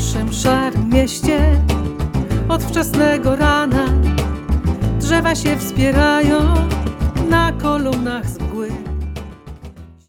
naszym szarym mieście od wczesnego rana drzewa się wspierają na kolumnach z